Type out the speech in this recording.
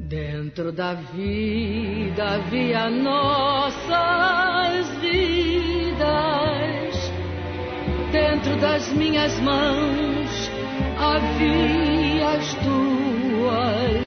Dentro da vida havia nossas vidas, dentro das minhas mãos havia as tuas.